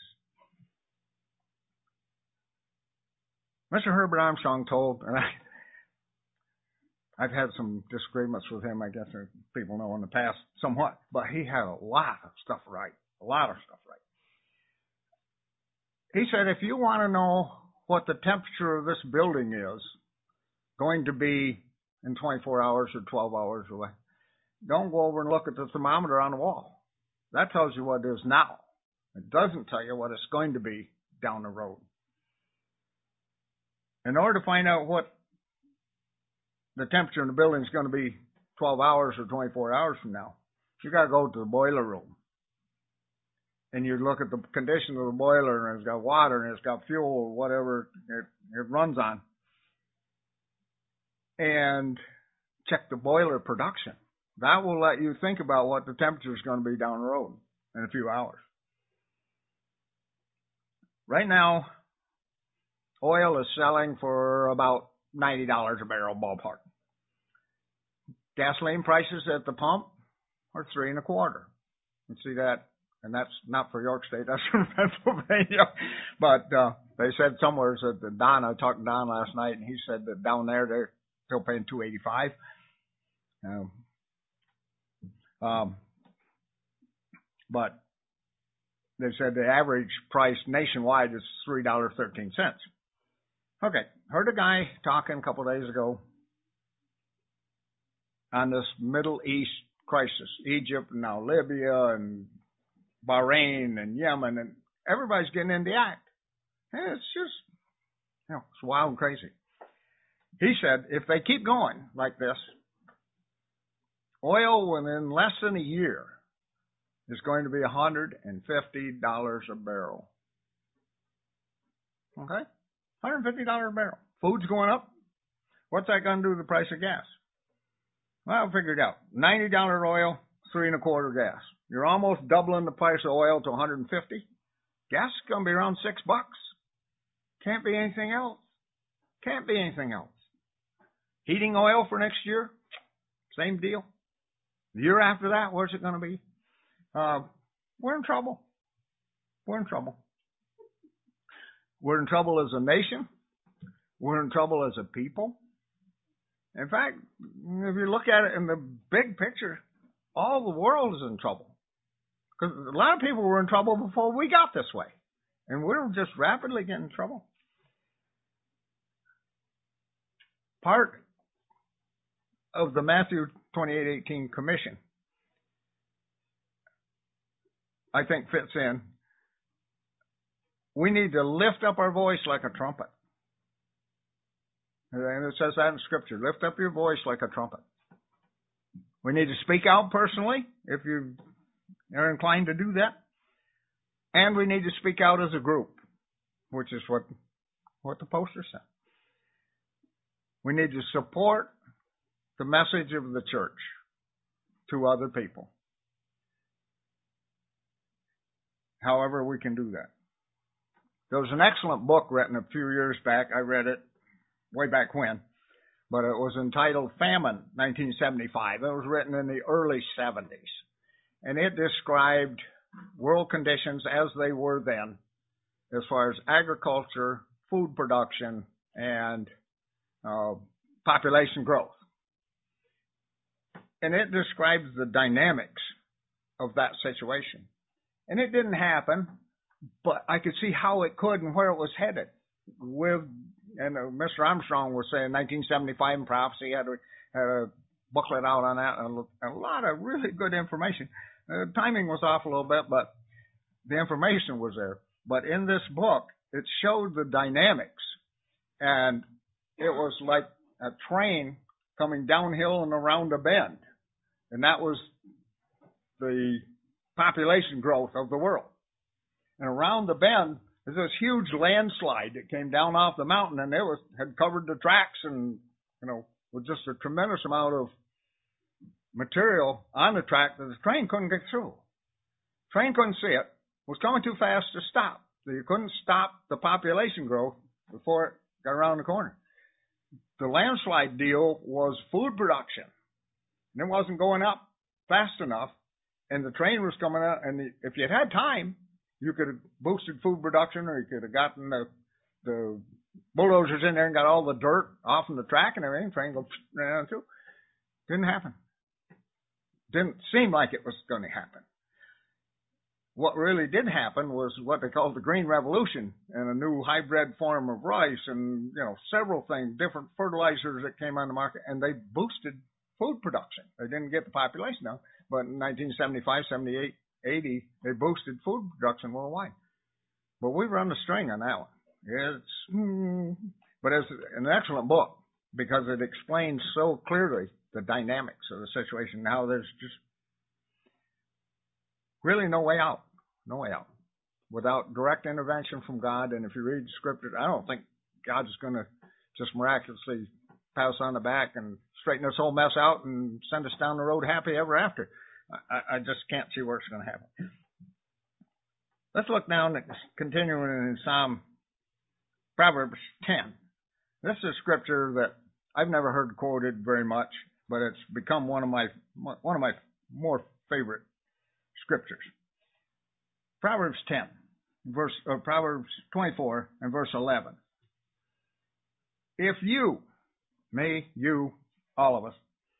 Mister Herbert Armstrong told, and I, I've had some disagreements with him, I guess people know in the past somewhat, but he had a lot of stuff right, a lot of stuff right. He said, if you want to know what the temperature of this building is going to be in twenty-four hours or twelve hours away, don't go over and look at the thermometer on the wall. That tells you what it is now. It doesn't tell you what it's going to be down the road. In order to find out what the temperature in the building is going to be twelve hours or twenty-four hours from now, you got to go to the boiler room. And you look at the condition of the boiler, and it's got water, and it's got fuel, or whatever it, it runs on. And check the boiler production. That will let you think about what the temperature is going to be down the road in a few hours. Right now, oil is selling for about ninety dollars a barrel ballpark. Gasoline prices at the pump are three and a quarter. You see that, and that's not for York State, that's for Pennsylvania. But uh, they said somewhere that the Don, I talked to Don last night, and he said that down there they're still paying two eighty-five. Um, um, but they said the average price nationwide is three dollars and thirteen cents. Okay, heard a guy talking a couple of days ago on this Middle East crisis, Egypt and now Libya and Bahrain and Yemen, and everybody's getting in the act. And it's just, you know, it's wild and crazy. He said if they keep going like this, Oil within less than a year is going to be one hundred fifty dollars a barrel. Okay? one hundred fifty dollars a barrel. Food's going up. What's that going to do to the price of gas? Well, I figured it out. ninety dollars oil, three and a quarter gas. You're almost doubling the price of oil to one hundred fifty. Gas is going to be around six bucks. Can't be anything else. Can't be anything else. Heating oil for next year, same deal. The year after that, where's it going to be? Uh, we're in trouble. We're in trouble. We're in trouble as a nation. We're in trouble as a people. In fact, if you look at it in the big picture, all the world is in trouble. Because a lot of people were in trouble before we got this way. And we're just rapidly getting in trouble. Part of the Matthew twenty-eight eighteen commission, I think, fits in. We need to lift up our voice like a trumpet. And it says that in Scripture. Lift up your voice like a trumpet. We need to speak out personally if you are inclined to do that. And we need to speak out as a group, which is what, what the poster said. We need to support the message of the church to other people. However we can do that. There was an excellent book written a few years back. I read it way back when, but it was entitled Famine, nineteen seventy-five. It was written in the early seventies, and it described world conditions as they were then, as far as agriculture, food production, and uh, population growth. And it describes the dynamics of that situation. And it didn't happen, but I could see how it could and where it was headed. With and uh, Mister Armstrong was saying nineteen seventy-five in prophecy, had a, had a booklet out on that, and a, a lot of really good information. Uh, timing was off a little bit, but the information was there. But in this book, it showed the dynamics, and it was like a train coming downhill and around a bend, and that was the population growth of the world. And around the bend, there's this huge landslide that came down off the mountain, and it was had covered the tracks, and you know, with just a tremendous amount of material on the track that the train couldn't get through. Train couldn't see it. Was coming too fast to stop. So you couldn't stop the population growth before it got around the corner. The landslide deal was food production, and it wasn't going up fast enough, and the train was coming out, and the, if you had time, you could have boosted food production, or you could have gotten the, the bulldozers in there and got all the dirt off from the track and everything. The train goes right on through. Didn't happen. Didn't seem like it was going to happen. What really did happen was what they called the Green Revolution, and a new hybrid form of rice, and you know several things, different fertilizers that came on the market, and they boosted food production. They didn't get the population down, but in nineteen seventy-five, seventy-eight, eighty, they boosted food production worldwide. But we run the string on that one. It's, mm, but it's an excellent book because it explains so clearly the dynamics of the situation. Now there's just really no way out. No way out. Without direct intervention from God, and if you read Scripture, I don't think God's going to just miraculously pat us on the back and straighten this whole mess out and send us down the road happy ever after. I, I just can't see where it's going to happen. Let's look down at continuing in Psalm, Proverbs ten. This is a scripture that I've never heard quoted very much, but it's become one of my one of my more favorite scriptures. Proverbs ten, verse or Proverbs twenty-four and verse eleven. If you, me, you, all of us,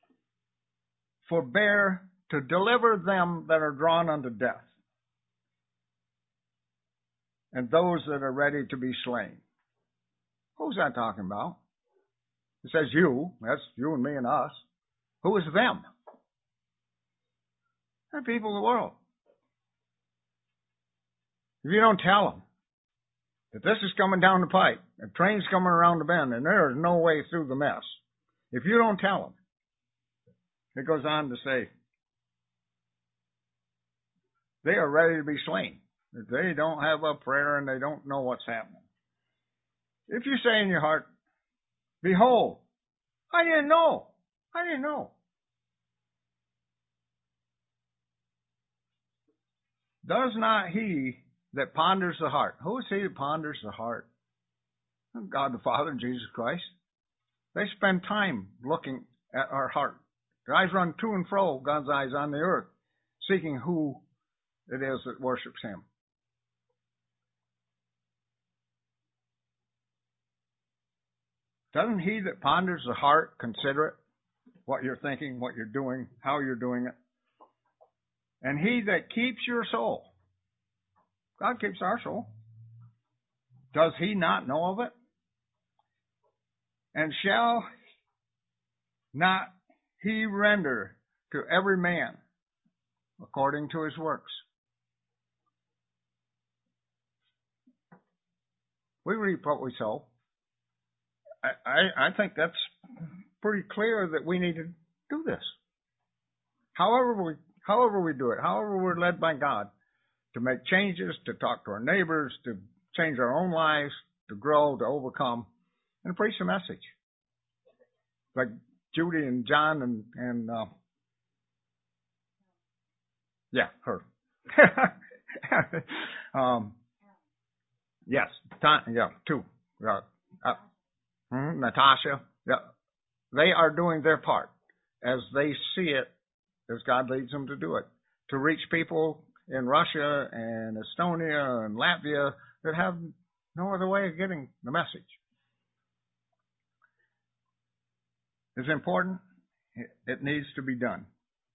forbear to deliver them that are drawn unto death, and those that are ready to be slain. Who's that talking about? It says you. That's you and me and us. Who is them? They're people of the world. If you don't tell them that this is coming down the pipe, a train's coming around the bend, and there is no way through the mess, if you don't tell them, it goes on to say, they are ready to be slain. They don't have a prayer and they don't know what's happening. If you say in your heart, behold, I didn't know. I didn't know. Does not he that ponders the heart? Who is he that ponders the heart? God the Father and Jesus Christ. They spend time looking at our heart. Their eyes run to and fro, God's eyes on the earth, seeking who it is that worships him. Doesn't he that ponders the heart consider it? What you're thinking, what you're doing, how you're doing it. And he that keeps your soul. God keeps our soul. Does he not know of it? And shall not he render to every man according to his works? We reap what we sow. I, I, I think that's pretty clear that we need to do this. However we, however we do it, however we're led by God to make changes, to talk to our neighbors, to change our own lives, to grow, to overcome, and preach the message. Like Judy and John and, and uh, yeah, her. um, yes, yeah, two. Uh, uh, mm, Natasha, yeah. They are doing their part as they see it, as God leads them to do it, to reach people in Russia and Estonia and Latvia that have no other way of getting the message. It's important. It needs to be done.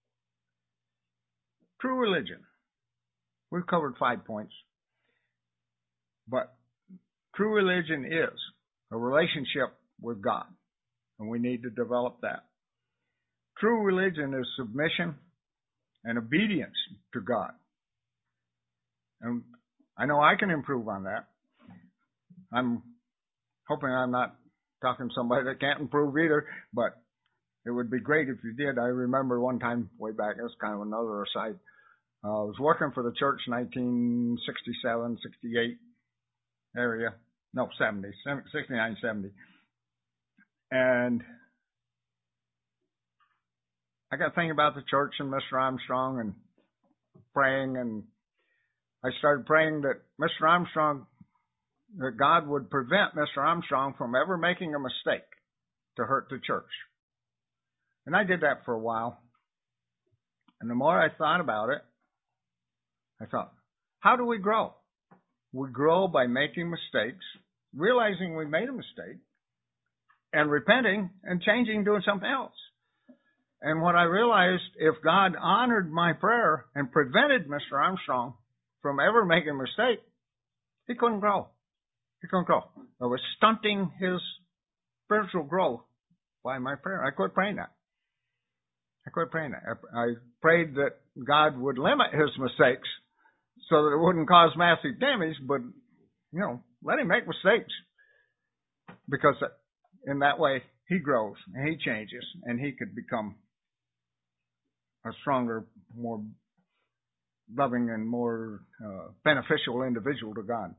True religion. We've covered five points. But true religion is a relationship with God, and we need to develop that. True religion is submission and obedience to God. And I know I can improve on that. I'm hoping I'm not talking to somebody that can't improve either, but it would be great if you did. I remember one time way back, it was kind of another aside. Uh, I was working for the church in nineteen sixty-seven, sixty-eight area. No, seventy, sixty-nine, seventy. And I got thinking about the church and Mister Armstrong and praying, and I started praying that Mister Armstrong, that God would prevent Mister Armstrong from ever making a mistake to hurt the church. And I did that for a while. And the more I thought about it, I thought, how do we grow? We grow by making mistakes, realizing we made a mistake, and repenting and changing, doing something else. And what I realized, if God honored my prayer and prevented Mister Armstrong from ever making a mistake, he couldn't grow. He couldn't grow. I was stunting his spiritual growth by my prayer. I quit praying that. I quit praying that. I prayed that God would limit his mistakes so that it wouldn't cause massive damage, but, you know, let him make mistakes. Because in that way, he grows and he changes and he could become a stronger, more loving and more uh, beneficial individual to God.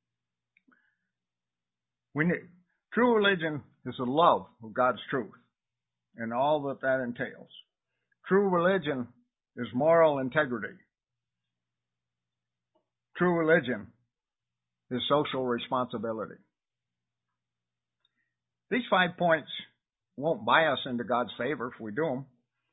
We need, true religion is the love of God's truth and all that that entails. True religion is moral integrity. True religion is social responsibility. These five points won't buy us into God's favor if we do them.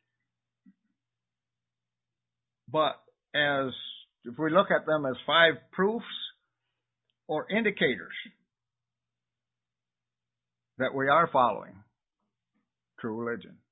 But as if we look at them as five proofs or indicators that we are following true religion.